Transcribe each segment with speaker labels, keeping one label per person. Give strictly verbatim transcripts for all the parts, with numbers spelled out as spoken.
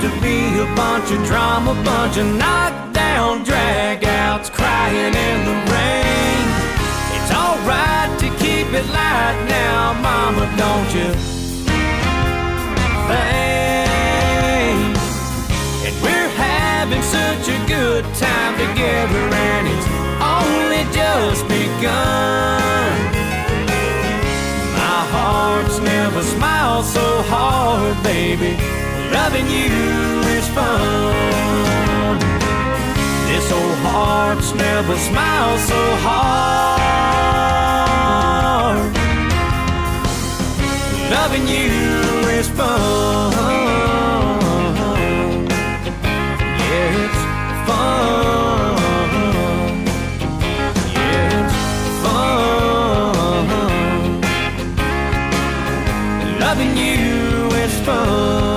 Speaker 1: to be a bunch of drama, bunch of knockdown dragouts crying in the rain. It's alright to keep it light now, mama, don't you think? And we're having such a good time together, and it's only just begun. My heart's never smiled so hard, baby. Loving you is fun. This old heart's never smiled so hard. Loving you is fun. Yeah, it's fun. Yeah, it's fun. Loving you is fun.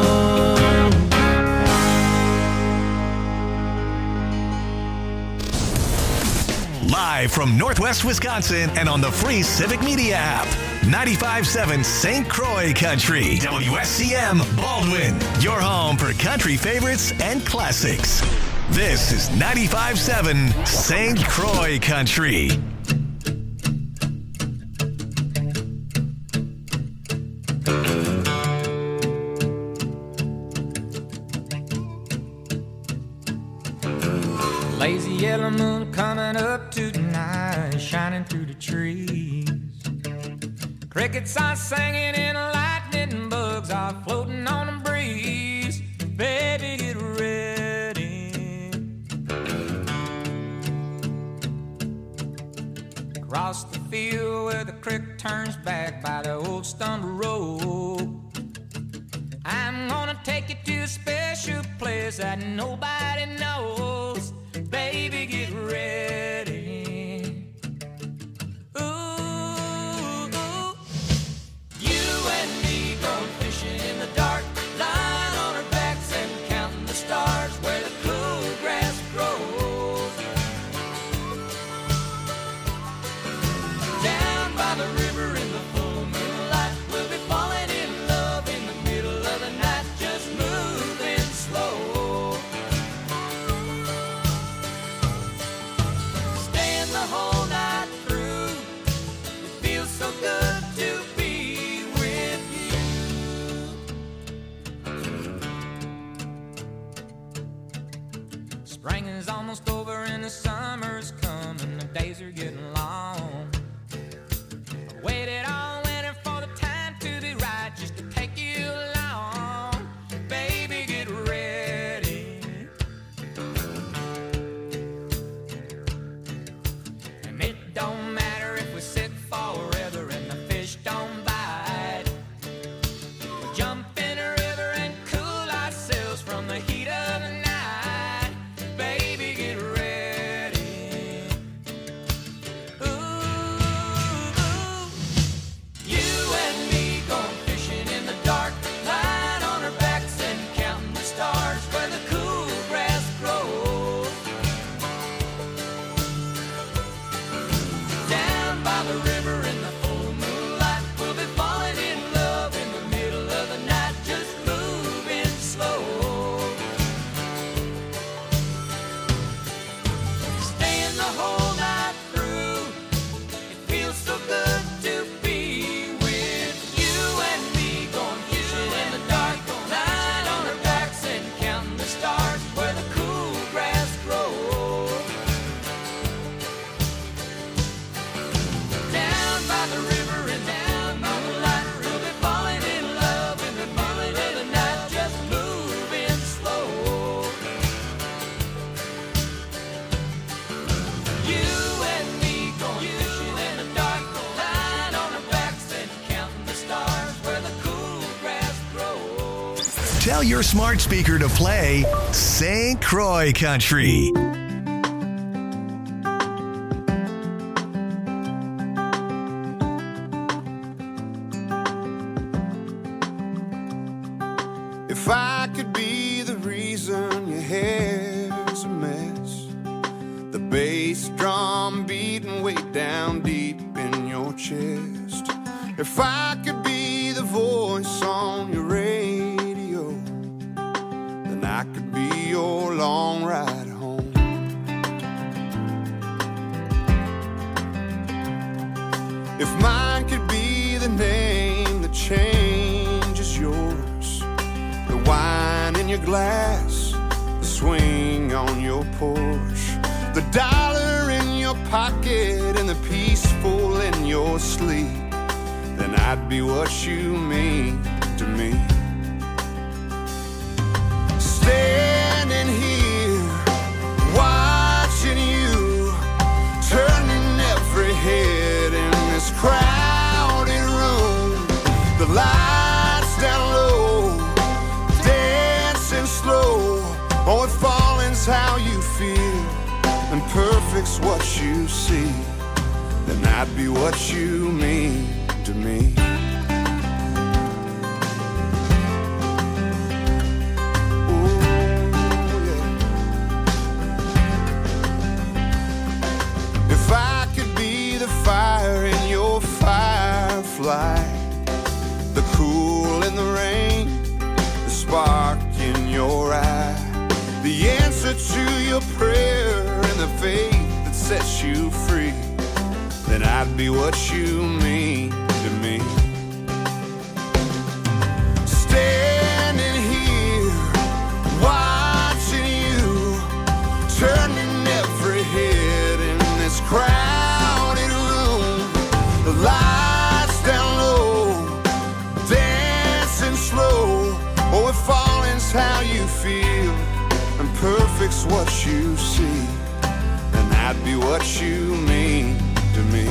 Speaker 2: Live from Northwest Wisconsin and on the free Civic Media app. ninety-five point seven Saint Croix Country. W S C M Baldwin. Your home for country favorites and classics. This is ninety-five point seven Saint Croix Country.
Speaker 3: Lazy yellow moon coming up tonight, shining through the trees. Crickets are singing and lightning bugs are floating on the breeze. Baby, get ready. Across the field where the creek turns back by the old stumble road, I'm gonna take you to a special place that nobody knows. Baby, get ready. Ooh, ooh. You and me going fishing in the dark, lying on our backs and counting the stars where the cool grass grows. Down by the river in the full moonlight, we'll be falling in love in the middle of the night, just moving slow. Staying the whole night through, it feels so good to be with you. Spring is almost over and the summer's coming, the days are getting long. I waited all winter for the time to be right, just to take you along. Baby, get ready. And it don't matter if we sit forever and the fish don't bite. We'll jump in a river and cool ourselves from the heat of the night. Baby, get ready. Ooh, ooh. You and me going fishing in the dark, lying on our backs and counting the stars where the cool grass grows. Down by the river in the full moonlight, we'll be falling in love in the middle of the night, just moving slow. Staying the whole night through, it feels so good to be with you and me going fishing in the dark, lying on our backs and counting the stars where the cool grass grows. Down by the river and down by the light, we'll be falling in love in the middle of the night, just moving slow. You and me going fishing in the dark, lying on our backs and counting the stars where the cool grass grows.
Speaker 2: Tell your smart speaker to play Saint Croix Country.
Speaker 4: If I could be the reason your hair's a mess, the bass drum beating way down deep in your chest. If I could be the voice on your radio, then I could be your long ride home. If mine could be the name that changes yours, the wine in your glass, the swing on your porch, the dollar in your pocket and the peaceful in your sleep, then I'd be what you mean to me. Standing here, watching you, turning every head in this crowded room. The lights down low, dancing slow. Oh, if falling's how you feel and perfect's what you see, then I'd be what you mean to me. Fire in your firefly, the cool in the rain, the spark in your eye, the answer to your prayer and the faith that sets you free, then I'd be what you mean to me. Standing here, watching you, turning every head in this crowd. Lights down low, dancing slow. Oh, if falling's how you feel and perfect's what you see, then I'd be what you mean to me.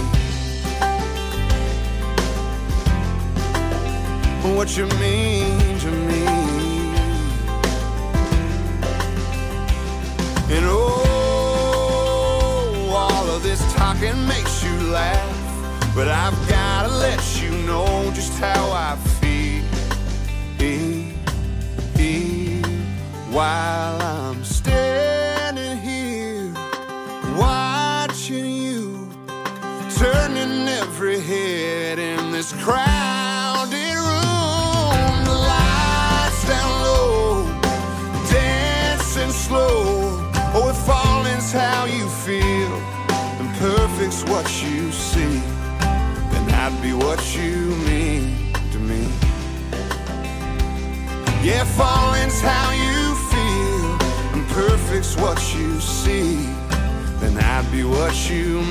Speaker 4: What you mean to me. And oh, all of this talking makes you laugh, but I've gotta let you know just how I feel, while I'm standing here, watching you, turning every head in this crowded room. The lights down low, dancing slow. Oh, if falling's how you feel and perfect's what you see, I'd be what you mean to me. Yeah, falling's how you feel and perfect's what you see, then I'd be what you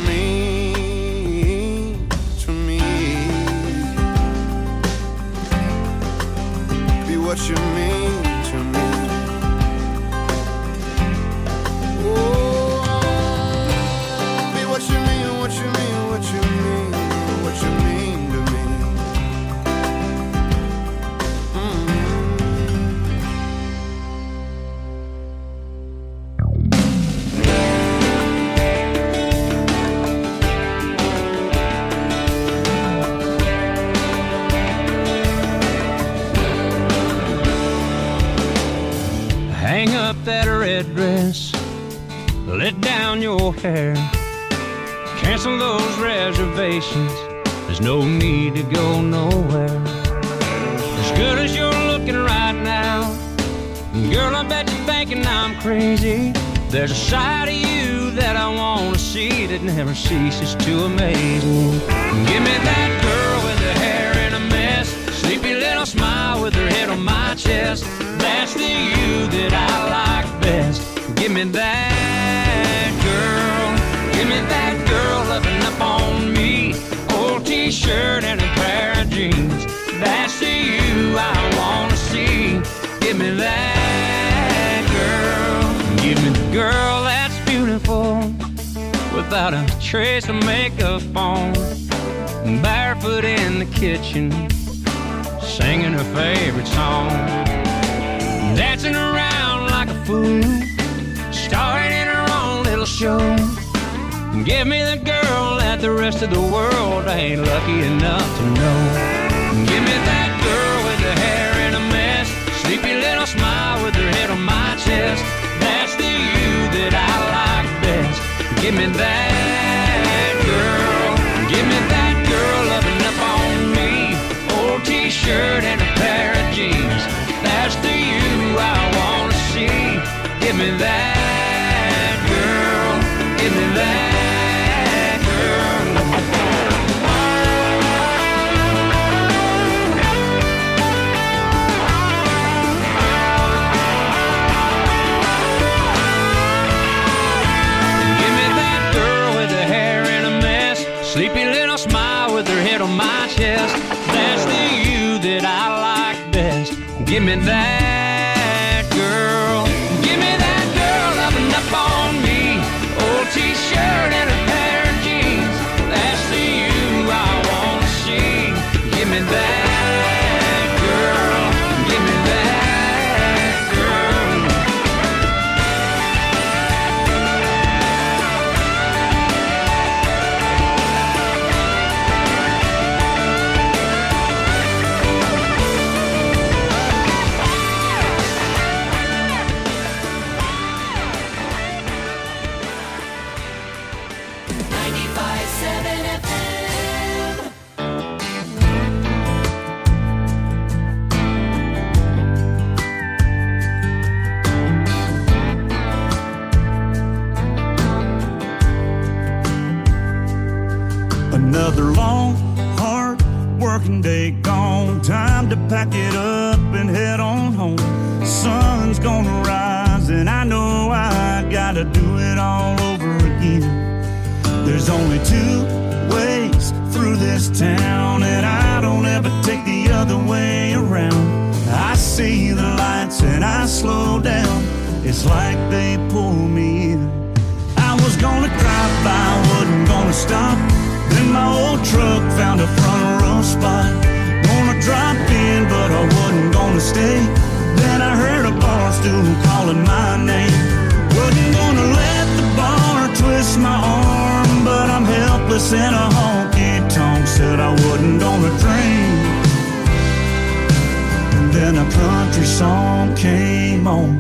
Speaker 4: mean to me. Be what you mean to me. Oh, be what you mean, what you mean, what you mean. What you mean to me.
Speaker 1: Hang up that red dress, let down your hair, cancel those reservations. There's no need to go nowhere. As good as you're looking right now, girl, I bet you're thinking I'm crazy. There's a side of you that I want to see that never ceases to amaze me. Give me that girl with her hair in a mess, sleepy little smile with her head on my chest. That's the you that I like best. Give me that girl. Give me that girl loving up on me. Old t-shirt and a pair of jeans. That's the you I want to see. Give me that girl. Give me the girl that's beautiful, without a trace of makeup on, barefoot in the kitchen, singing her favorite song, dancing around like a fool, starring in her own little show. Give me the girl that the rest of the world ain't lucky enough to know. Give me that girl with her hair in a mess, sleepy little smile with her head on my chest. That's the you that I like best. Give me that girl. Give me that girl loving up on me. Old t-shirt and a pair of jeans. That's the you I wanna see. me that, girl. Give me that, girl. Give me that girl with the hair in a mess, sleepy little smile with her head on my chest. That's the you that I like best. Give me that girl. Give me that girl loving up on me. Old t-shirt and a pair of jeans. That's the you I wanna see. Give me that girl. Give me that girl.
Speaker 3: ninety-five seven F M.
Speaker 5: Another long, hard working day gone. Time to pack it up and head on home. Sun's gonna rise and I know I gotta do it all over again. There's only two ways through this town, and I don't ever take the other way around. I see the lights and I slow down. It's like they pull me in. I was gonna drive by, wasn't gonna stop. Then my old truck found a front row spot. Gonna drop in, but I wasn't gonna stay. Then I heard a bar stool calling my name. Wasn't gonna let the bar twist my arm, but I'm helpless in a honky-tonk. Said I wasn't gonna drink. And then a country song came on.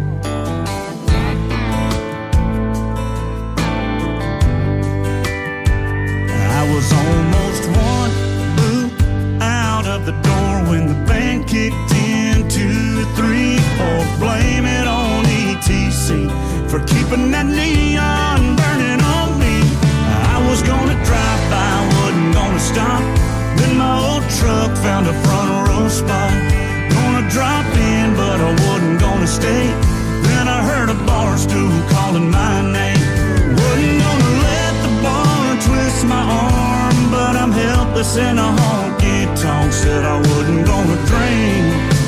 Speaker 5: I was almost one boot out of the door when the band kicked in. Two, three, four, blame it on E T C for keeping that neon burning on me. I was gonna drive by, wasn't gonna stop. Then my old truck found a front row spot. Gonna drop in, but I wasn't gonna stay. Then I heard a bar stool calling my name. Wasn't gonna let the bar twist my arm, but I'm helpless in a honky-tonk. Said I wasn't gonna drink.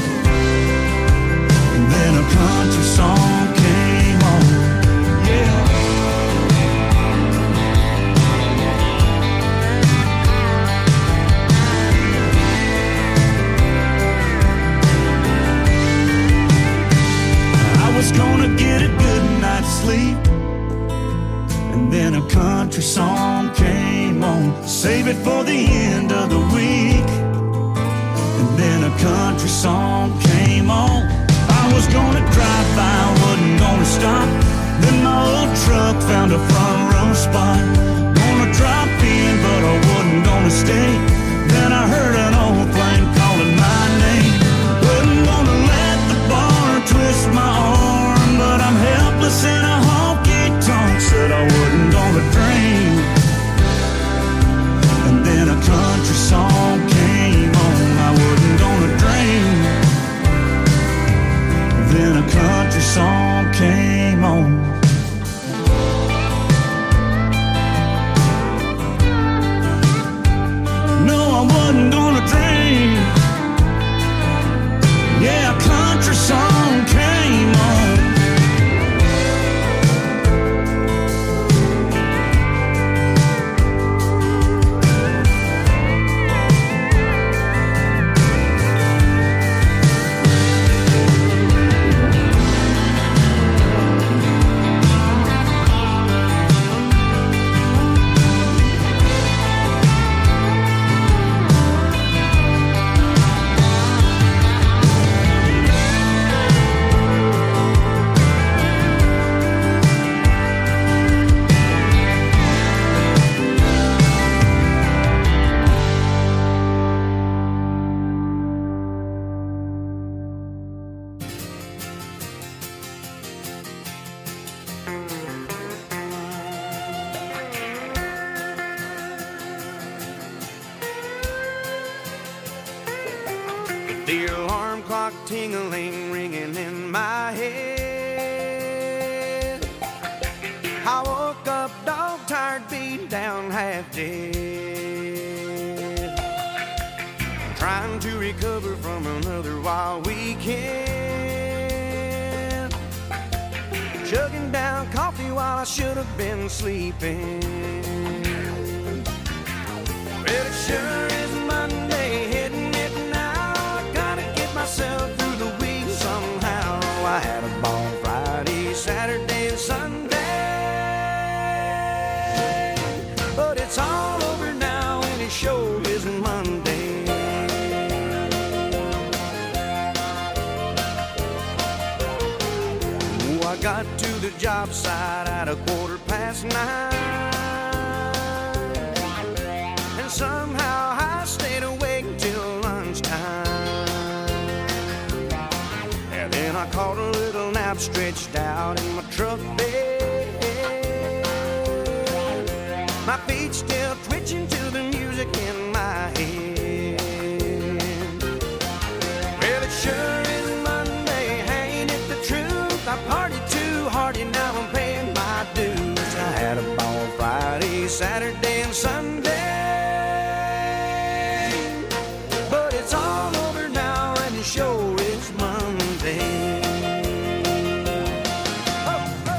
Speaker 5: And then a country song came on. Yeah. I was gonna get a good night's sleep, and then a country song came on. Save it for the end of the week. And then a country song came on. I was gonna drive by, wasn't gonna stop. Then my old truck found a front row spot. Gonna drop in, but I wasn't gonna stay. Then I heard an old plane calling my name. Wasn't gonna let the bar twist my arm, but I'm helpless in a honky-tonk. Said I wasn't gonna drink. And then a country song came on. I wasn't gonna drink. Then a country song came on. No, I wasn't gonna drink. Yeah, a country song came on.
Speaker 4: clock ting-a-ling ringing in my head. I woke up dog-tired, beat down, half dead, trying to recover from another wild weekend, chugging down coffee while I should have been sleeping. Well, it sure is Monday, hitting it now. I gotta get myself through the week somehow. I had a ball Friday, Saturday, and Sunday, but it's all over now, and it sure is Monday. Oh, I got to the job site at a quarter past nine. Somehow I stayed awake till lunchtime, and then I caught a little nap stretched out in my truck bed, my feet still twitching to the music in my head. Well, it sure is Monday, ain't it the truth? I partied too hard and now I'm paying my dues. I had a ball Friday, Saturday, and Sunday, it's all over now, and it sure is Monday. Oh, oh.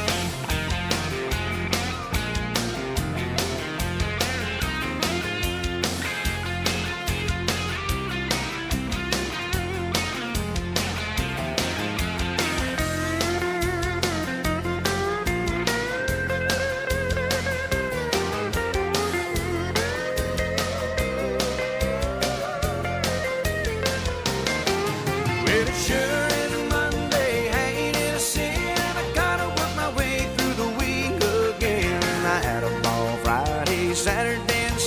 Speaker 4: Saturday and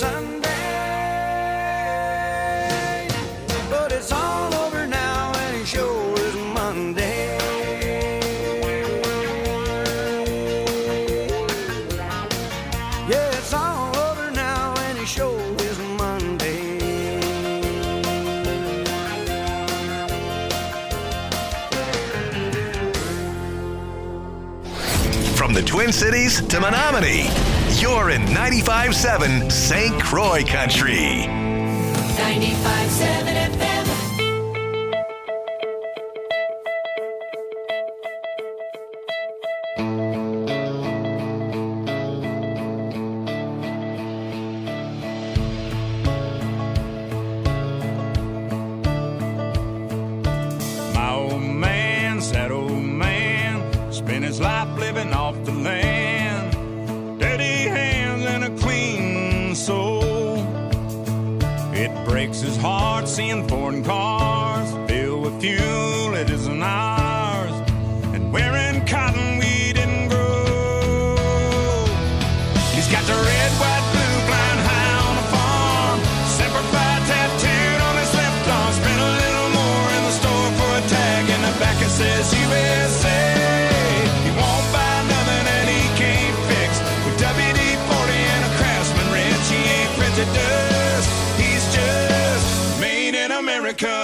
Speaker 4: Sunday, but it's all over now, and it sure is Monday. Yeah, it's all over now, and it sure is Monday.
Speaker 2: From the Twin Cities to Menominee, you're in ninety-five point seven Saint Croix Country.
Speaker 3: ninety-five point seven F M.
Speaker 5: My old man, sad old man, spent his life living off the land. Dirty hands and a clean soul. It breaks his heart seeing foreign cars filled with fuel it isn't ours, and wearing cotton we didn't grow. He's got the red, white, blue flying high on the farm, Semper Fi tattooed on his left arm. Spent a little more in the store for a tag, in the back it says U S A. He won't buy nothing that he can't fix, with W D forty and a Craftsman wrench. He ain't prejudiced, he's just made in America.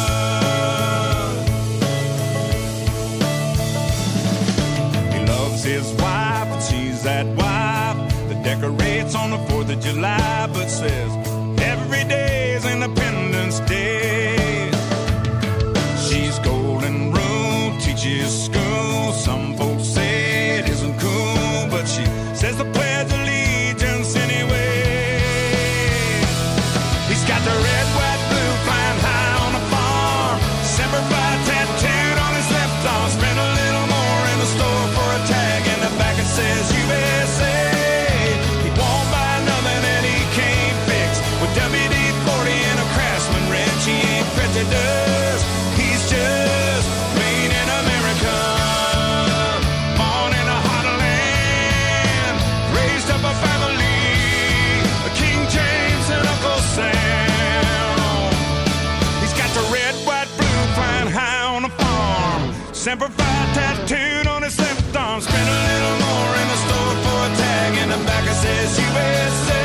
Speaker 5: He loves his wife, and she's that wife that decorates on the fourth of July, but says every day is Independence Day. She's golden rule, teaches school. Some folks say it isn't cool, but she says the Pledge of Allegiance anyway. He's got the red, white, blue flying high on the farm, Semper Fi tattooed on his left arm. Spent a little more in the store for a tag, in the back it says U S A. He won't buy nothing that he can't fix, with W D forty and a Craftsman wrench. He ain't prejudiced, he's just made in America. Born in a heartland, raised up a family, a King James and Uncle Sam. He's got the red, white, blue flying high on the farm, Semper Fi tattooed on his left arm. Spent a little more in the store for a tag, in the back it says U S A.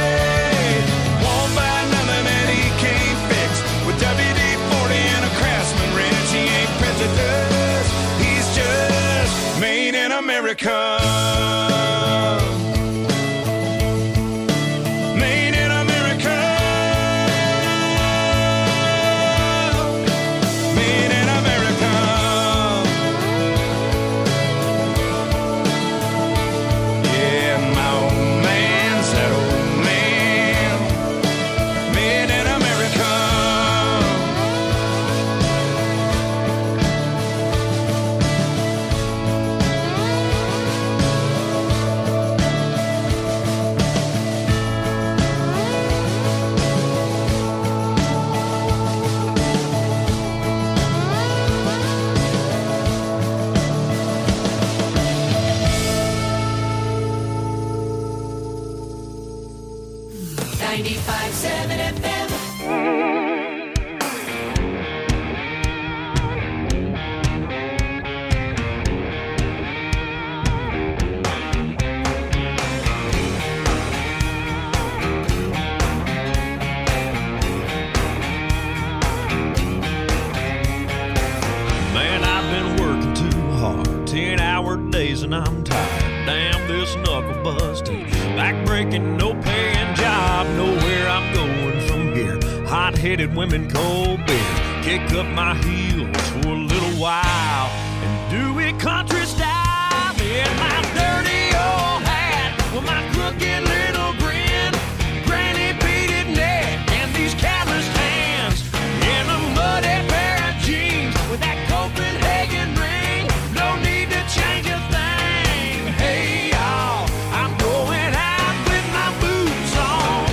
Speaker 5: Won't buy nothing that he can't fix, with W D forty and a Craftsman wrench.
Speaker 4: America. Made in America. Made in America. Yeah, my old man's that old man. Made in America.
Speaker 3: ninety-five point seven F M.
Speaker 6: Man, I've been working too hard, ten hour days and I'm tired. Damn this knuckle busting, back breaking, no paying job, know where I'm going from here. Hot-headed women, cold beer, kick up my heels for a little while and do it country style in my dirty old hat with my crooked little grin, granny beaded neck and these calloused hands, in a muddy pair of jeans with that Copenhagen ring. No need to change a thing. Hey y'all, I'm going out with my boots on.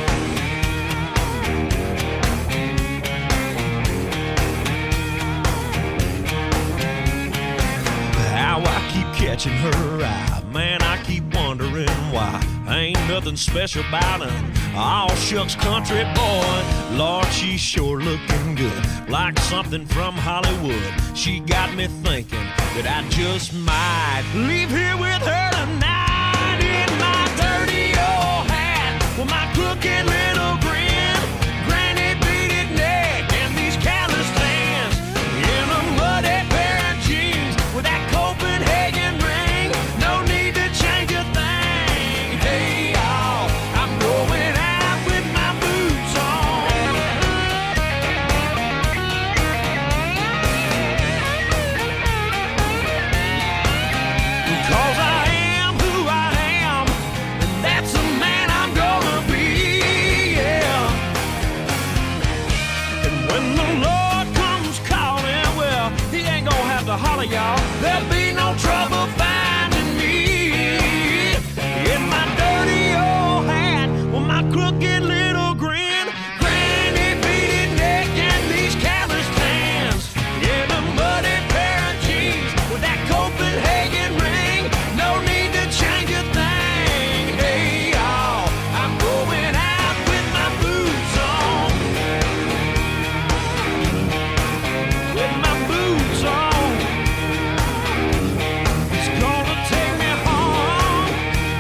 Speaker 6: How I keep catching her eye, man, I keep wondering why. Ain't nothing special about her, all shucks country boy. Lord, she's sure looking good, like something from Hollywood. She got me thinking that I just might leave here with her tonight in my dirty old hat with my crooked little grin, granny beaded neck and these calloused hands, in a muddy pair of jeans with that Copenhagen ring. No need to change a thing. Hey y'all, I'm going out with my boots on. Cause I am who I am, and that's the man I'm gonna be, yeah. And when the Lord comes calling, well, he ain't gonna have to holler, y'all. There'll be no trouble finding me in my dirty old hat with my crooked little grin, granny beaded neck and these calloused hands, in a muddy pair of jeans with that Copenhagen ring. No need to change a thing. Hey y'all, I'm going out with my boots on. With my boots on. It's gonna take me home.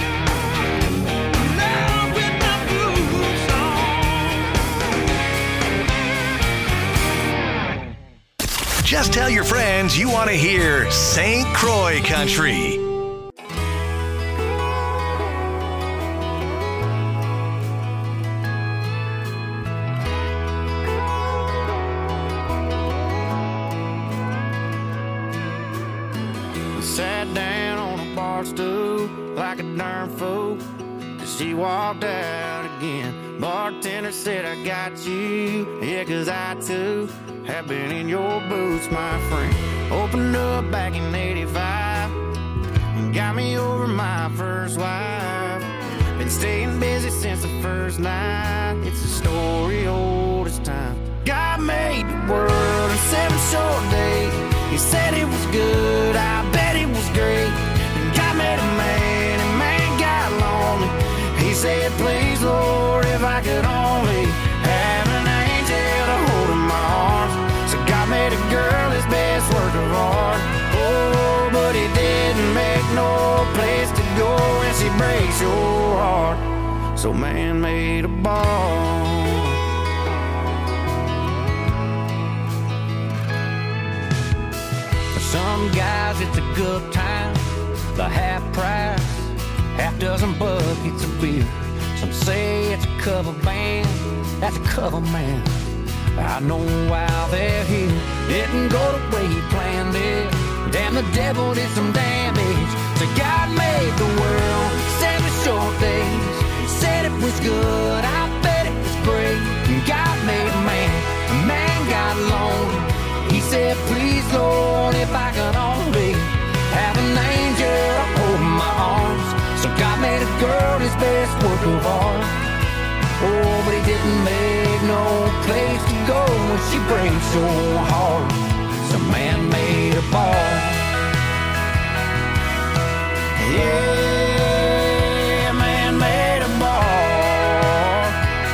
Speaker 6: Now with my boots on.
Speaker 2: Just tell your friends you want to hear Saint Croix Country.
Speaker 4: Sat down on a bar stool like a darn fool, 'cause she walked out again. Bartender said, I got you, yeah, 'cause I too have been in your boots, my friend. Opened up back in eighty-five and got me over my first wife. Been staying busy since the first night. It's a story old as time. God made the world in seven short days. He said it was good, I bet it was great. And God made a man, and man got lonely. He said, please, Lord, if I could only have an angel to hold in my arms. So God made a girl his best work of art. Oh, but he didn't make no place to go, and she breaks your heart. So man made a ball. Some guys it's a good time,
Speaker 1: the half price, half dozen buckets of beer. Some say it's a cover band, that's a cover man. I know why they're here. Didn't go the way he planned it. Damn, the devil did some damage. So God made the world seven short days. Said it was good, I bet it was great. God made man, man got lonely. He said, please Lord, if I could only have an angel holding my arms. So God made a girl his best work of art. Oh, but he didn't make no place to go when she breaks so hard. So man made a ball. Yeah, man made a ball.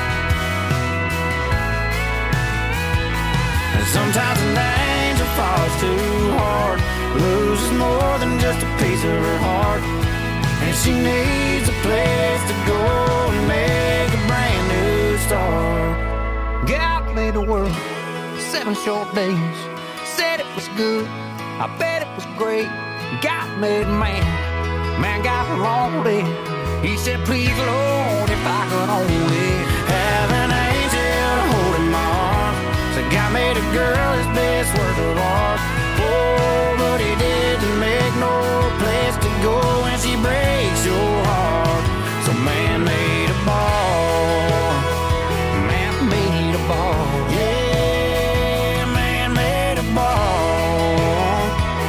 Speaker 1: And sometimes an angel falls too hard, loses more than just a piece of her heart. And she needs a place to go and make a brand new start. God made the world seven short days. Said it was good, I bet it was great. God made man, man got lonely. He said, please Lord, if I could only have an angel holding my arm. So God made a girl his best work of art. Oh, but he didn't make no place to go when she breaks your heart. So man made a ball. Man made a ball. Yeah, man made a ball.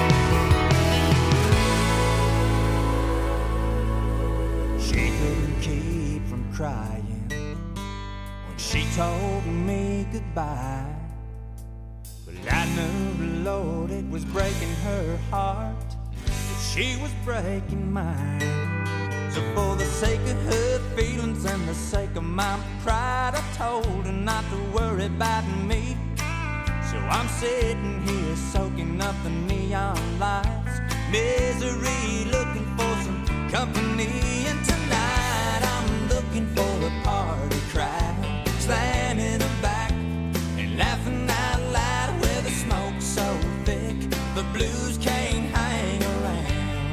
Speaker 1: She couldn't keep from crying when she told me goodbye. But I knew the Lord, it was breaking her heart, that she was breaking mine. So for the sake of her feelings and the sake of my pride, I told her not to worry about me. So I'm sitting here soaking up the neon lights, misery, looking for some company. And tonight I'm looking for a party crowd, slamming her back and laughing out loud. Where the smoke's so thick, the blues can't hang around.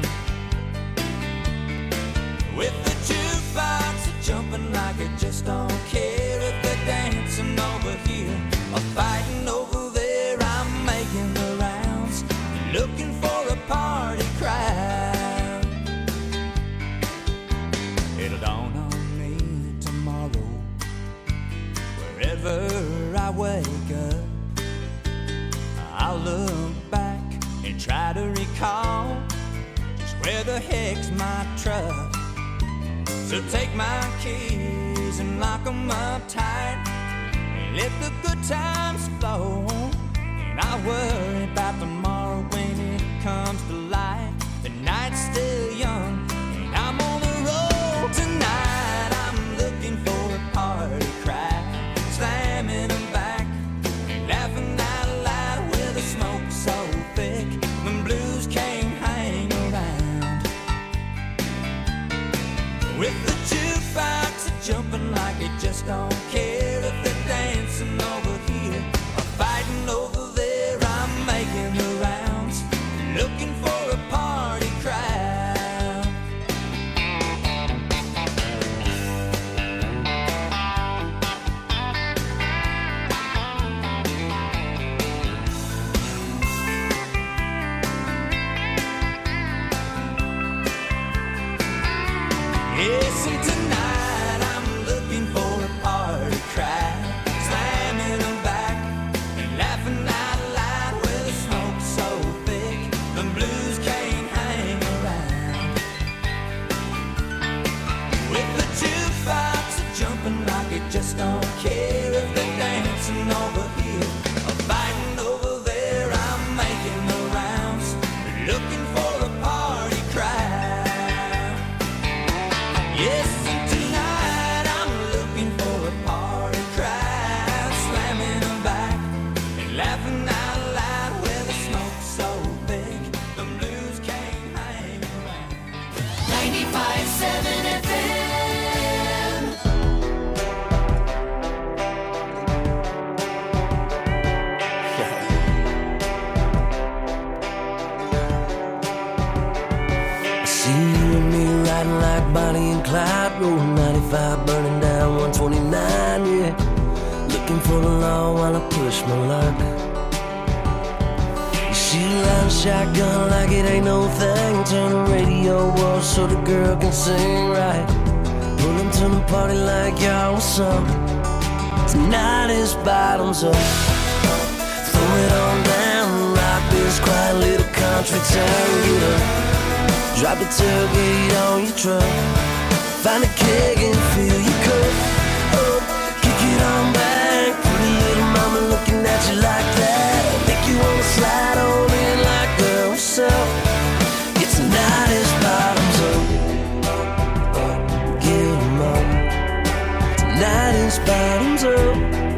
Speaker 1: With the jukebox jumping like it just don't care. If they're dancing over here or fighting over there, I'm making the rounds, looking for a party crowd. It'll dawn on me tomorrow, wherever I wake up, I'll look back and try to recall just where the heck's my truck. So take my keys and lock them up tight and let the good times flow. And I'll worry about tomorrow when it comes to light. The night's still young and I'm on the road tonight. I'm looking for a party crowd, slamming them back and laughing out loud. Where the smoke's so thick, the blues can't hang around. With the jukebox jumping like it just don't care. If they're dancing over here or fighting over there, I'm making the rounds, looking for a party crowd. Yes, and tonight I'm looking for a party crowd, slamming them back and laughing out loud. Where the smoke's so thick, the blues can't hang around. With the jukebox jumping like it just don't care. If they're dancing over here or fighting over there, I'm making the rounds, looking for a party crowd. Yes, and tonight I'm looking for a party crowd, slamming them back and laughing out loud. Where the smoke's so big, the blues can't hang around.
Speaker 7: ninety-five point seven F M.
Speaker 8: like Bonnie and Clyde, rolling ninety-five, burning down one twenty-nine, yeah. Looking for the law while I push my luck. You shoot a line shotgun like it ain't no thing. Turn the radio off so the girl can sing right. Pull into the party like y'all what's up. Tonight is bottoms up. Throw it on down, rock this quiet little country town. Get up, drop the tailgate on your truck. Find a keg and fill your cup up. Kick it on back, pretty little mama looking at you like that. Make you wanna slide on in like girl, what's up? Yeah, tonight is bottoms up. Get 'em up. Tonight is bottoms up.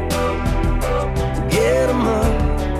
Speaker 8: Get 'em up.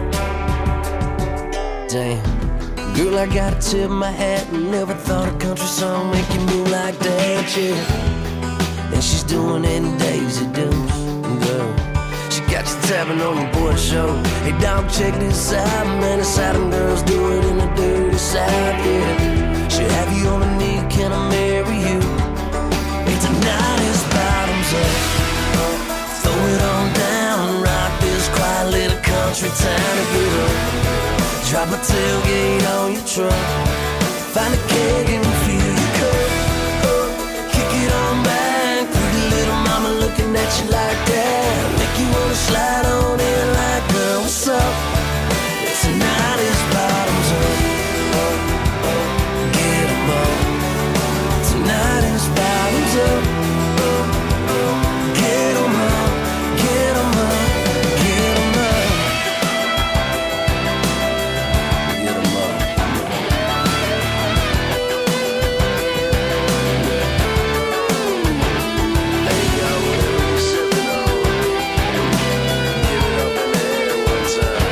Speaker 8: Damn, girl, I gotta tip my hat. Never thought a country song make you move like that, yeah. And she's doing it in Daisy Dukes, girl. She got you tapping on the board show. Hey, dog, check this out, man. It's how them girls do it in the dirty South, yeah. She'll have you on the knee, can I marry you? Hey, tonight is bottoms up. Throw it on down, rock this quiet little country town to get up. Drop a tailgate on your truck. Find a keg and fill your cup up. Kick it on back, pretty little mama looking at you like that. Make you wanna slide on in like, girl, what's up? Tonight is bottoms up. Get 'em up. Tonight is bottoms up. Get 'em up, get 'em up, get 'em up. Get 'em up. Hey, yo, whatever you're sipping on, give it up in the air one time.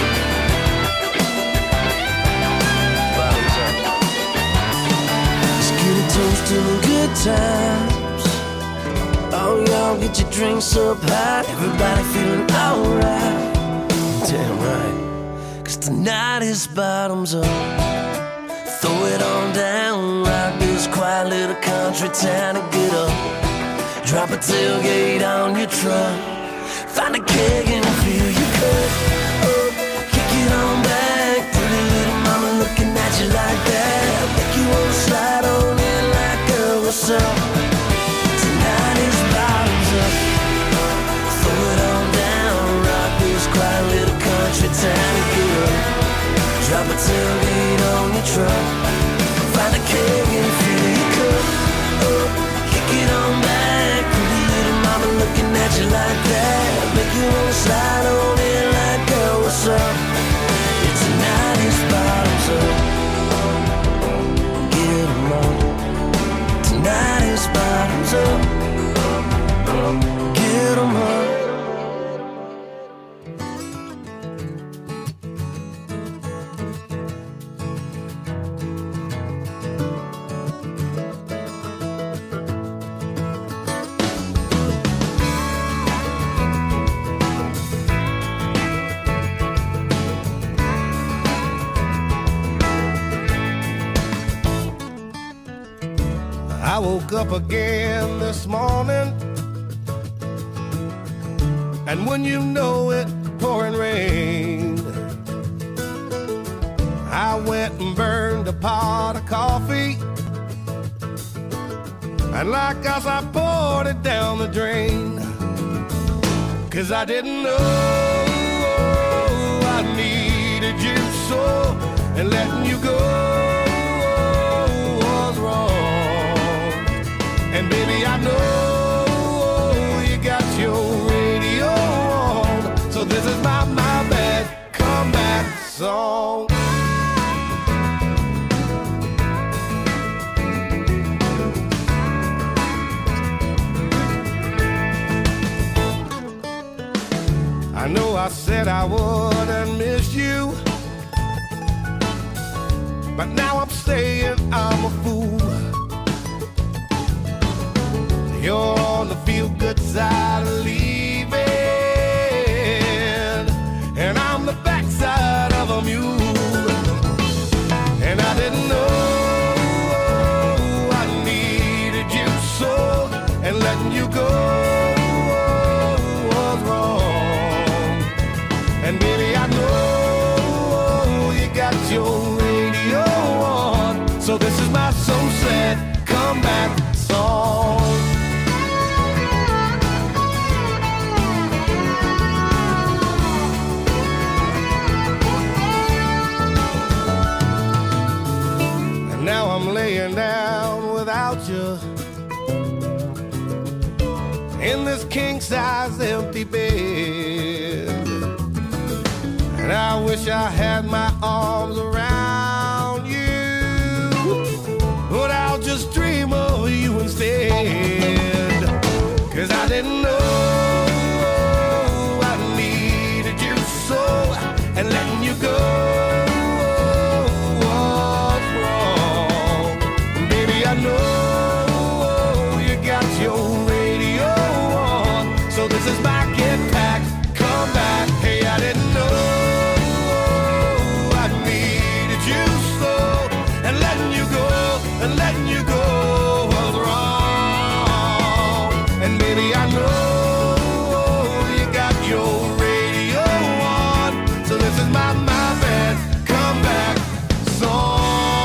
Speaker 8: Bottoms up. Let's get a toast to the good times. Oh, y'all get your drinks up high. Everybody feeling alright. Damn right. Cause tonight is bottoms up. Throw it on down, rock this quiet little country town to get up. Drop a tailgate on your truck. Find a keg and fill your cup up. Kick it on back, pretty little mama looking at you like that. Make you wanna slide on in like, girl, what's up? Tonight is bottoms up. Throw it on down, rock this quiet little country town to get up. Drop a tailgate on your truck. Find a keg and fill your cup up. Kick it on back, pretty little mama looking at you like that. Make you wanna slide on in like, girl, what's up? Yeah, tonight is bottoms up. Get 'em up. Tonight is bottoms up. Get 'em up.
Speaker 9: I woke up again this morning, and when you know it, pouring rain. I went and burned a pot of coffee, and like us I poured it down the drain. Cause I didn't know I needed you so, and letting you go was wrong. And baby, I know you got your radio on, so this is my, my bad comeback song. I know I said I wouldn't miss you, but now I'm saying I'm a fool. You're on the feel-good side of leaving, and I'm the backside of a mule. And I didn't know I needed comeback song. And now I'm laying down without you in this king-size empty bed, and I wish I had my arms around you, but I'll just dream of you instead, 'cause I didn't know I needed you so, and letting you go was wrong. Baby, I know you got your radio on, so this is my get back, come back. Hey, I didn't know I needed you so, and letting you go, and letting you go was wrong. And baby, I know you got your radio on, so this is my, my bad comeback song.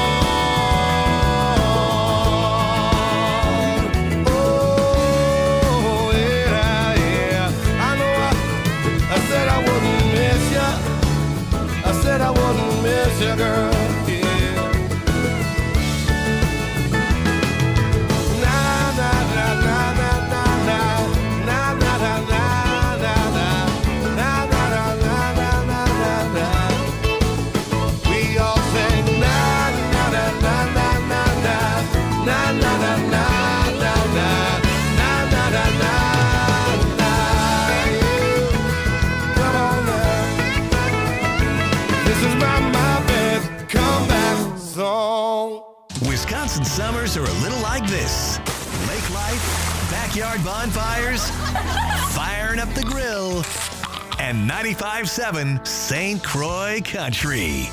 Speaker 9: Oh, yeah, yeah. I know I, I said I wouldn't miss you. I said I wouldn't miss you, girl. Yeah. Na na na na na na na na na na na na na na na na na na. We all sing na na na na na na na na na na na na na na na na. Come on now. This is my my bad comeback song.
Speaker 2: Wisconsin summers are a little like this. Lake life, backyard bonfires, firing up the grill, and ninety-five point seven Saint Croix Country.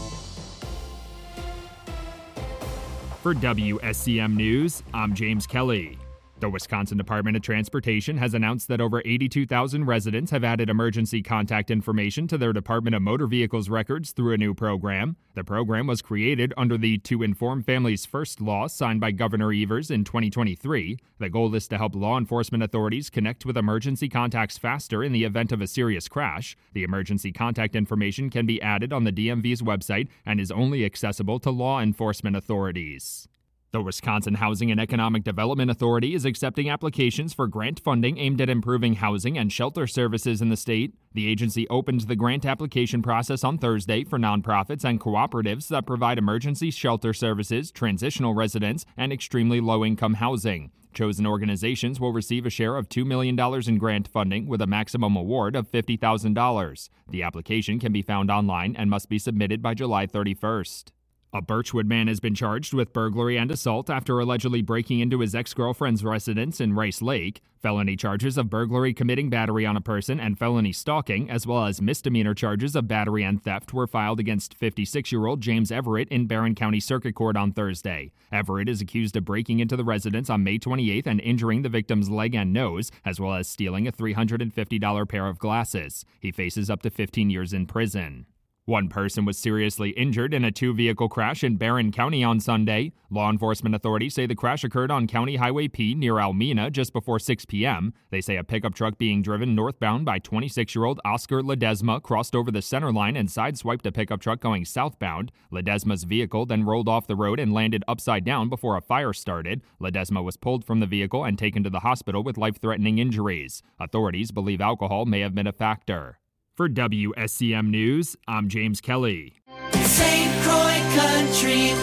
Speaker 10: For W S C M News, I'm James Kelly. The Wisconsin Department of Transportation has announced that over eighty-two thousand residents have added emergency contact information to their Department of Motor Vehicles records through a new program. The program was created under the To Inform Families First law signed by Governor Evers in twenty twenty-three. The goal is to help law enforcement authorities connect with emergency contacts faster in the event of a serious crash. The emergency contact information can be added on the D M V's website and is only accessible to law enforcement authorities. The Wisconsin Housing and Economic Development Authority is accepting applications for grant funding aimed at improving housing and shelter services in the state. The agency opened the grant application process on Thursday for nonprofits and cooperatives that provide emergency shelter services, transitional residence, and extremely low-income housing. Chosen organizations will receive a share of two million dollars in grant funding with a maximum award of fifty thousand dollars. The application can be found online and must be submitted by July thirty-first. A Birchwood man has been charged with burglary and assault after allegedly breaking into his ex-girlfriend's residence in Rice Lake. Felony charges of burglary, committing battery on a person, and felony stalking, as well as misdemeanor charges of battery and theft, were filed against fifty-six-year-old James Everett in Barron County Circuit Court on Thursday. Everett is accused of breaking into the residence on May twenty-eighth and injuring the victim's leg and nose, as well as stealing a three hundred fifty dollars pair of glasses. He faces up to fifteen years in prison. One person was seriously injured in a two-vehicle crash in Barron County on Sunday. Law enforcement authorities say the crash occurred on County Highway P near Almena just before six p.m. They say a pickup truck being driven northbound by twenty-six-year-old Oscar Ledesma crossed over the center line and sideswiped a pickup truck going southbound. Ledesma's vehicle then rolled off the road and landed upside down before a fire started. Ledesma was pulled from the vehicle and taken to the hospital with life-threatening injuries. Authorities believe alcohol may have been a factor. For W S C M News, I'm James Kelly.
Speaker 7: Saint Croix Country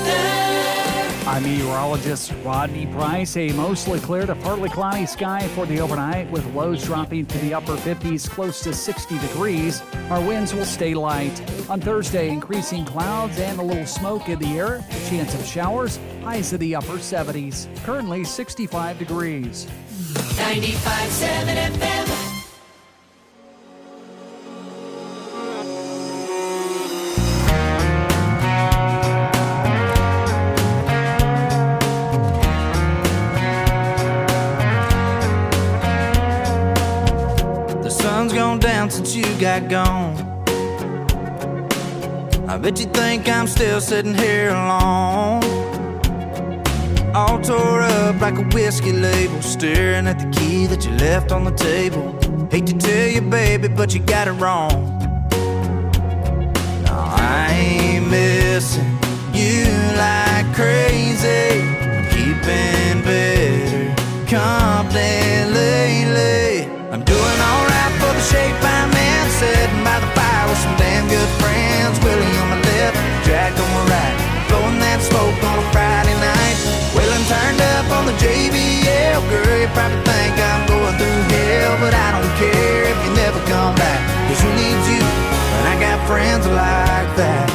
Speaker 7: weather.
Speaker 11: I'm meteorologist Rodney Price. A mostly clear to partly cloudy sky for the overnight with lows dropping to the upper fifties, close to sixty degrees. Our winds will stay light. On Thursday, increasing clouds and a little smoke in the air. Chance of showers, highs to the upper seventies. Currently sixty-five degrees.
Speaker 7: ninety-five point seven F M.
Speaker 12: Since you got gone, I bet you think I'm still sitting here alone. all tore up like a whiskey label, staring at the key that you left on the table. Hate to tell you, baby, but you got it wrong. No, I ain't missing you like crazy. I'm keeping better company lately. I'm doing alright for the shape I'm in, sitting by the fire with some damn good friends. Willie on my left, Jack on my right, blowing that smoke on a Friday night. Wheeling turned up on the J B L. Girl, you probably think I'm going through hell, but I don't care if you never come back, cause who needs you when I got friends like that?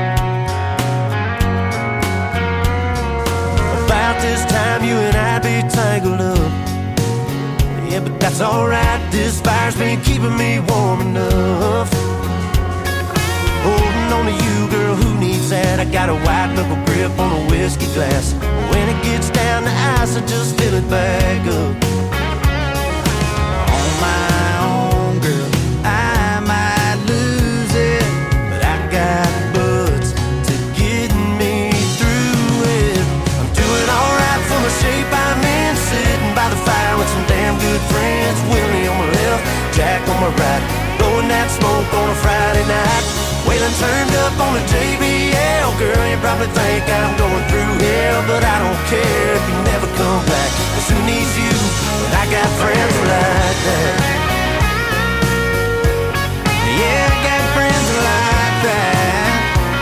Speaker 8: About this time you and I'd be tangled up. Yeah, but that's alright, this fire's been keeping me warm enough. Holding on to you, girl, who needs that? I got a white knuckle grip on a whiskey glass. When it gets down to ice, I just fill it back up. On my own, girl, I might lose it, but I got buds to get me through it. I'm doing alright for the shape I'm in, sitting by the fire with some damn good friends. Willie on my left, Jack on my right, blowing that smoke on a Friday night. Waylon turned up on the J B L. Girl, you probably think I'm going through hell, but I don't care if you never come back, cause who needs you when I got friends like that? Yeah, I got friends like that.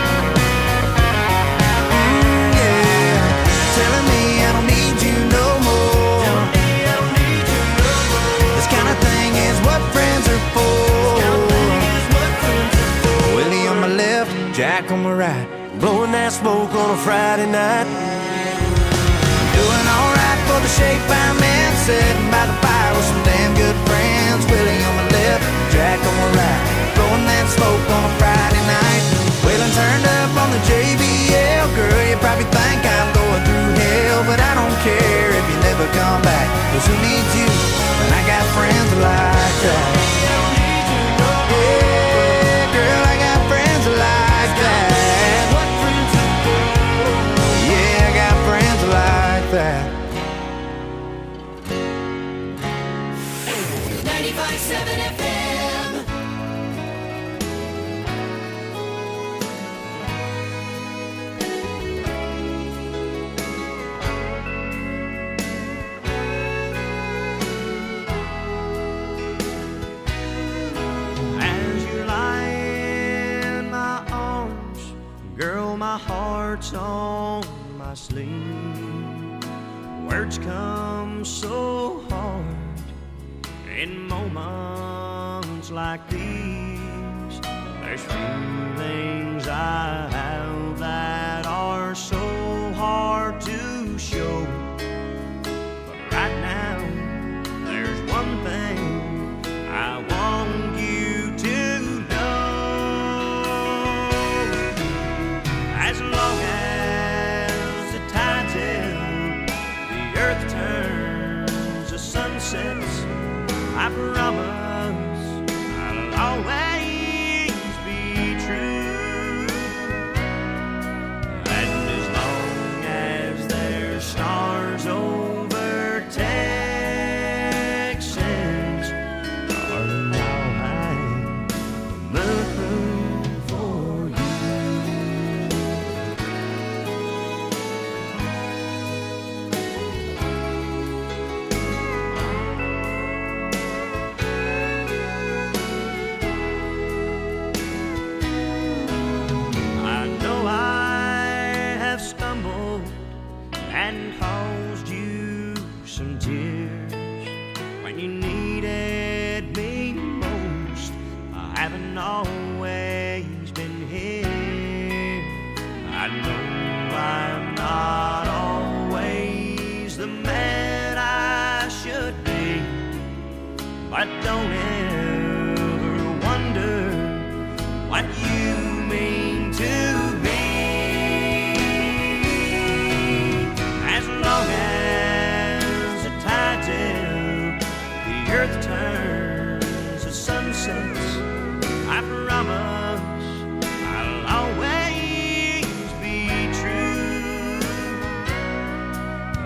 Speaker 8: Mm, yeah, telling me I don't need you no more. This kind of thing is what friends are for. Jack on my right, blowing that smoke on a Friday night.
Speaker 12: Doing alright for the shape I'm in, sitting by the fire with some damn good friends. Willie on my left, Jack on my right, blowing that smoke on a Friday night. Waylon turned up on the J B L. Girl, you probably think I'm going through hell, but I don't care if you never come back, cause who needs you when I got friends like that? Yeah, girl, I got friends like that.
Speaker 7: ninety-five point seven F M.
Speaker 8: As you lie in my arms, girl, my heart's on my sleeve. Words come so hard in moments like these. There's feelings I have that are so hard to show. But right now, there's one thing I want you to know. As long as the tide's in, earth turns, the sun sets, I promise I'll always be true. And as long as there's stars over Texas, darling, I'll hang the moon for you. And caused you some tears when you needed me most. I haven't always been here. I know I'm not always the man I should be, but don't ever wonder what you mean to me. As long as the tide's in, the earth turns, the sun sets, I promise I'll always be true.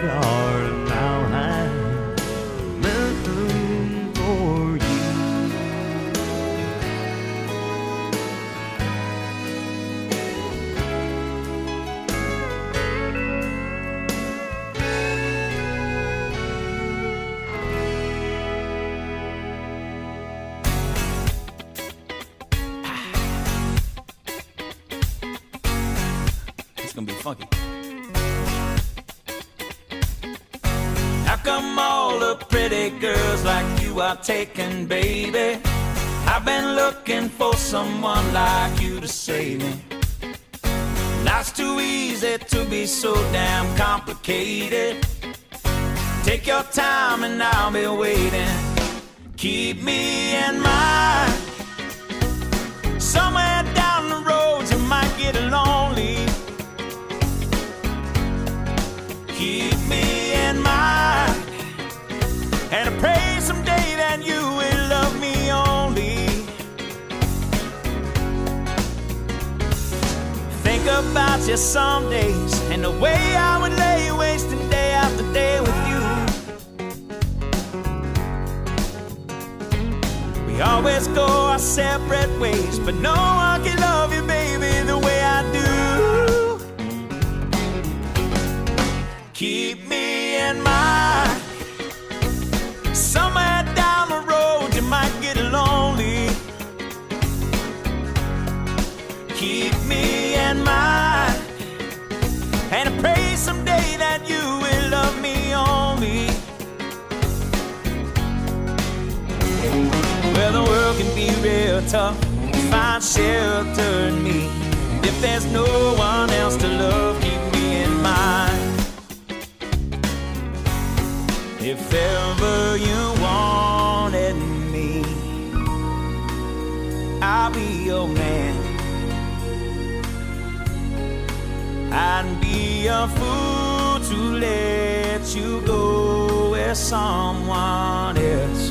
Speaker 6: darling, I'll have love for you.
Speaker 1: It's gonna be funky. How come all the pretty girls like you are taken, baby? I've been looking for someone like you to save me. Life's too easy to be so damn complicated. Take your time and I'll be waiting. Keep me in mind. Somewhere down the road you might get lonely. Keep me in mind. And I pray someday that you will love me only. Think about you some days and the way I would lay wasting day after day with you. We always go our separate ways, but no one can love you, baby, the way I do. Keep me in mind. Somewhere down the road you might get lonely. Keep me in mind. And I pray someday that you will love me only. Well, the world can be real tough. Find shelter in me. If there's no one else to love, keep me in mind. If ever you wanted me, I'll be your man. I'd be a fool to let you go with someone else.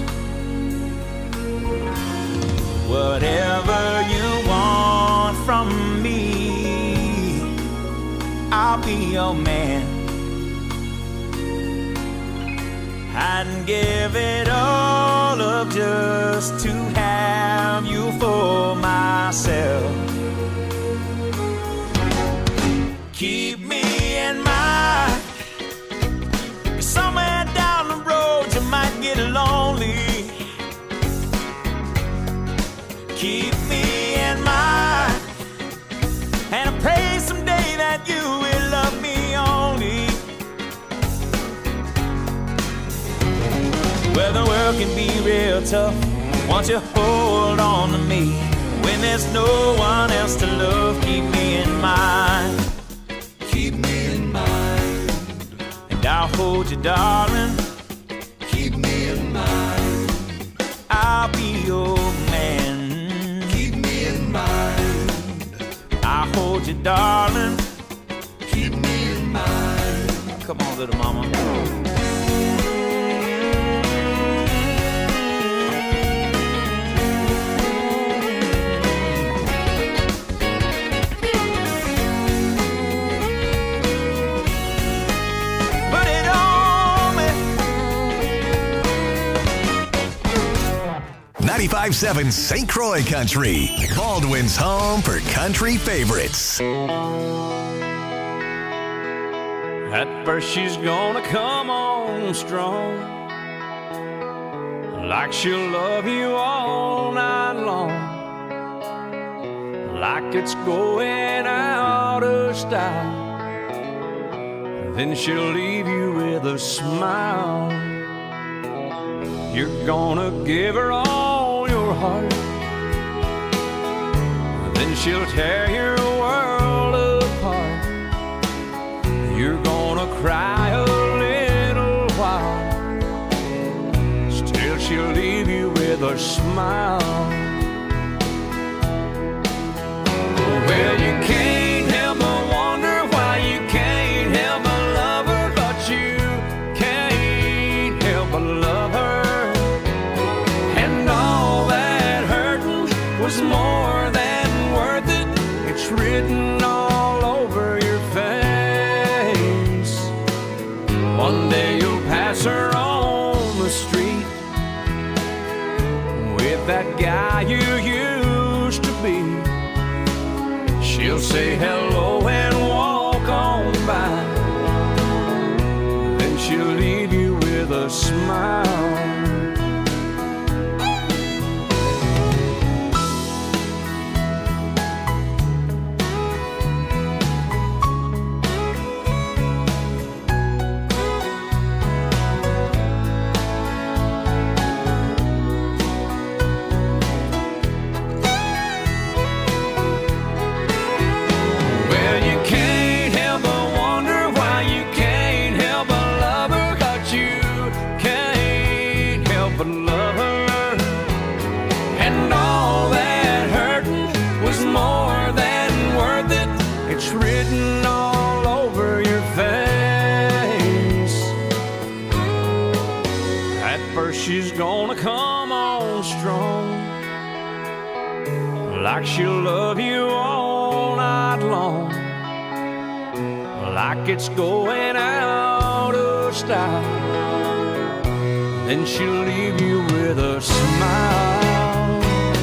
Speaker 1: Whatever you want from me, I'll be your man. I'd give it all up just to have you for myself. Keep me in mind. Somewhere down the road you might get lonely. Keep me in mind. And I pray someday that you will love me only. Well, the world can be real tough. Won't you hold on to me? When there's no one else to love, keep me in mind. Keep me in mind. And I'll hold you, darling. Keep me in mind. I'll be your man. Keep me in mind. I'll hold you, darling. Keep me in mind. Come on, little mama.
Speaker 2: ninety-five point seven Saint Croix Country, Baldwin's home for country favorites.
Speaker 6: At first she's gonna come on strong, like she'll love you all night long, like it's going out of style. Then she'll leave you with a smile. You're gonna give her all your heart, then she'll tear your world apart. You're gonna cry a little while, still she'll leave you with a smile. Well, you can't help but wonder why you can't help but love her, but you can't help but love her. Was more than worth it. It's written all over your face. One
Speaker 1: hello and walk on by. Then she'll leave you with a smile. She's gonna come on strong, like she'll love you all night long, like it's going out of style. Then she'll leave you with a smile.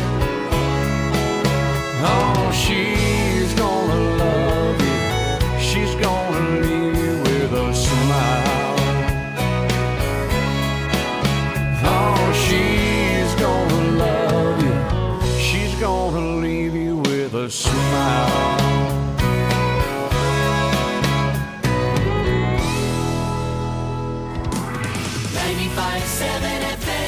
Speaker 1: Oh, she's gonna love you, she's gonna leave you with a smile. She's gonna love you, she's gonna leave you with a smile.
Speaker 7: ninety-five seven F M.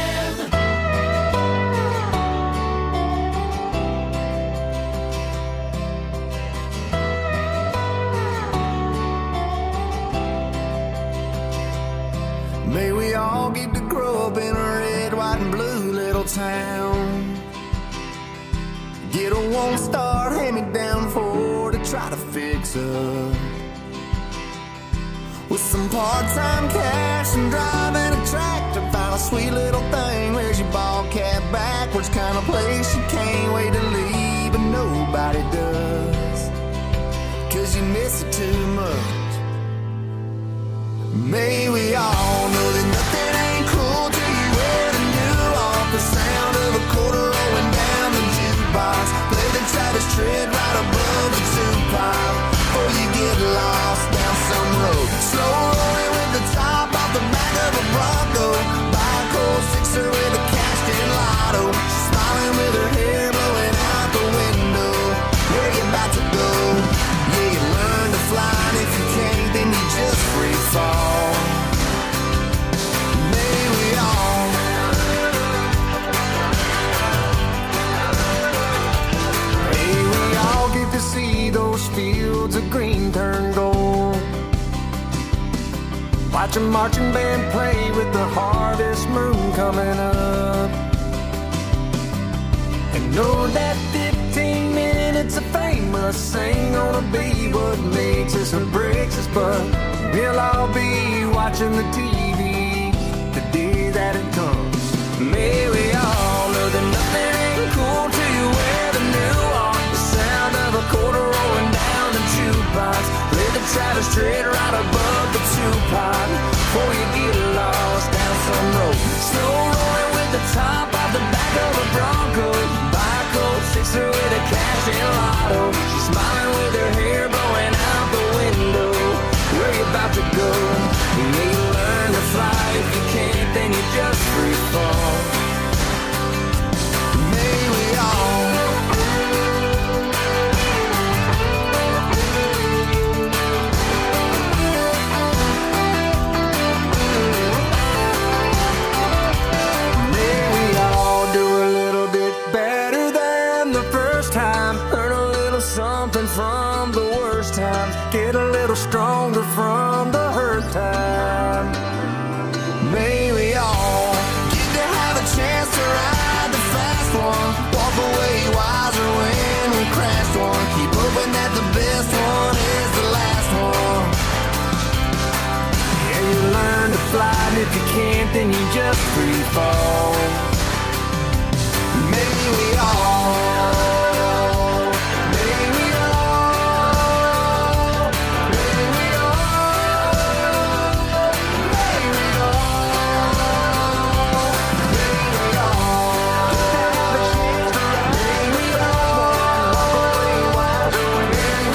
Speaker 4: May we all get to grow up in a red, white, and blue little town. Get a one-star hand-me-down Ford to try to fix up. With some part-time cash and driving a tractor, find a sweet little thing. Where's your ball cap backwards? Kind of place you can't wait to leave, but nobody does, 'cause you miss it too much. May we all know that nothing ain't cool till you wear the new off. The sound of a quarter rolling down the jukebox. Play the Travis Tritt right above the two-pile before you get lost down some road. Slow rolling with the top off the back of a Bronco. Buy a cold sixer with a cashed-in lotto. She's smiling with her hair blowing out the window. Where you about to go? Yeah, you learn to fly, and if you can't, then you just free fall. May we all May we all get to see those fields of green turn gold. Watch a marching band play with the harvest moon coming up. And know that fifteen minutes of fame must ain't gonna be what makes us or breaks us, but we'll all be watching the T V the day that it comes. May we all know that nothing ain't cool till you wear the new on. The sound of a quarter rolling down the jukebox. Play the Travis Tritt right above the two-pot before you get lost down some road. Slow rolling with the top off the back of a Bronco. Buy a cold sixer with a cash-in lotto. She's smiling with her hair blowing out the window. Where you about to go? You may learn to fly. If you can't, then you just free fall. May we all May we all do a little bit better than the first time. Learn a little something from the worst times. Get a little stronger from the hurt time. May we all get to have a chance to ride the fast one. Walk away wiser when we crashed one. Keep hoping that the best one is the last one. Yeah, you learn to fly, and if you can't, then you just free fall. May we all May we all May we all May we all May we all May we all Walk away wiser when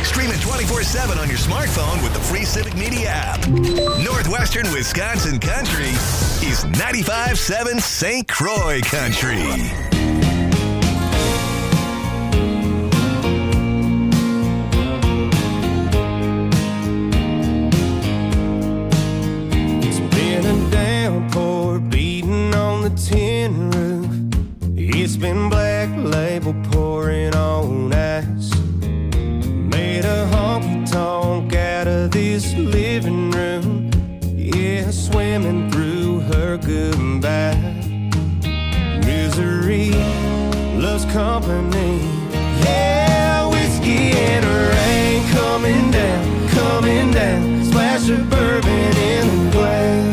Speaker 2: Stream it twenty-four seven on your smartphone with the free Civic Media app. Northwestern Wisconsin Country is ninety-five seven Saint Croix Country.
Speaker 9: Tin roof, it's been black label pouring on ice. Made a honky-tonk out of this living room, yeah, swimming through her goodbye. Misery loves company, yeah, whiskey and rain coming down, coming down, splash of bourbon in the glass.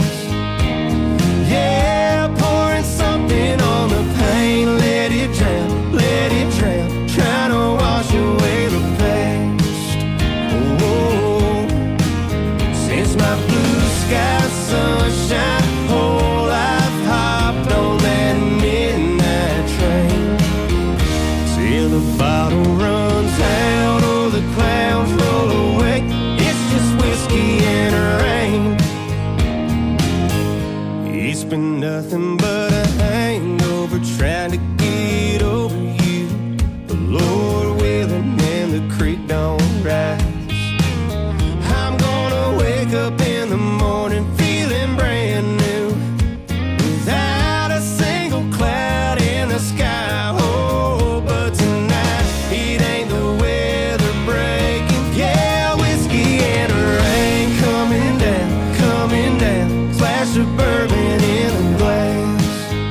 Speaker 9: Yeah, pouring something on the pain, let it drown, let it drown, trying to wash away the past. Oh, since my blue sky sunshine, whole life hopped on that midnight train. Till the bottle runs out or the clouds roll away, it's just whiskey and rain. It's been nothing but a hangover trying to get over you. The Lord willing and the creek don't rise. I'm gonna wake up in the morning feeling brand new, without a single cloud in the sky. Oh, but tonight it ain't the weather breaking. Yeah, whiskey and rain coming down, coming down, splash of bourbon in the glass.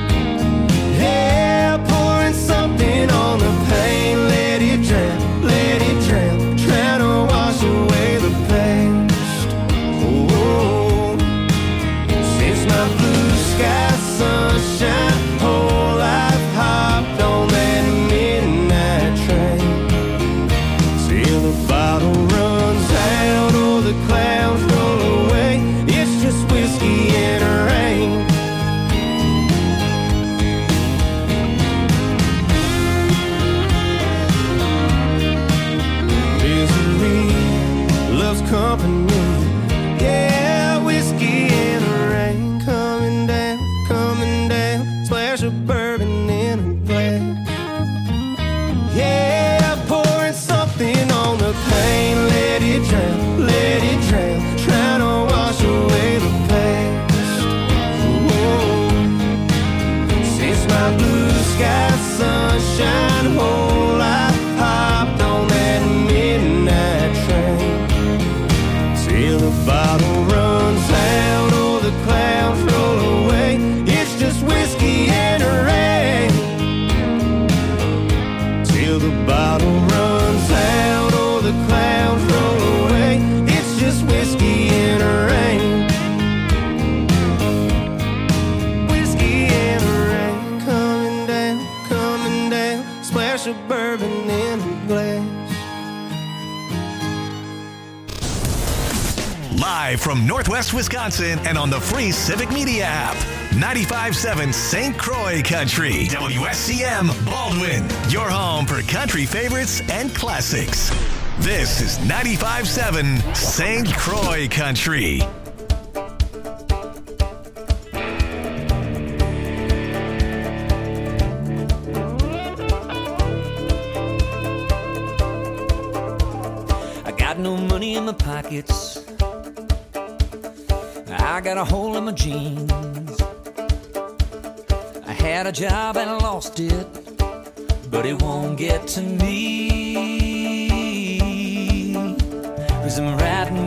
Speaker 9: Yeah, pouring something on the pain, let it drown, let it drown, trying to wash away the past. Oh, since my blue sky sunshine, whole life hopped on that midnight train. Till the bottle runs out or the clouds roll away, it's just whiskey and rain. Misery loves company, yeah, whiskey and rain coming down, coming down, splash of bourbon in a glass. Yeah, pouring something on the pain, let it drown, let it drown, trying to wash away the past. Oh, since my blue sky sunshine, whole life hopped on that midnight train. Till the bottle runs out or the clouds roll away, it's just whiskey and rain. Till the bottle runs out or the clouds roll away, it's just whiskey and rain. Whiskey and rain coming down, coming down, splash of bourbon in a glass.
Speaker 2: Live from Northwest Wisconsin and on the free Civic Media app. ninety-five seven Saint Croix Country. W S C M Baldwin. Your home for country favorites and classics. This is ninety-five seven Saint Croix Country.
Speaker 3: I got no money in my pockets, I got a hole in my jeans. I had a job and I lost it, but it won't get to me, 'cause I'm riding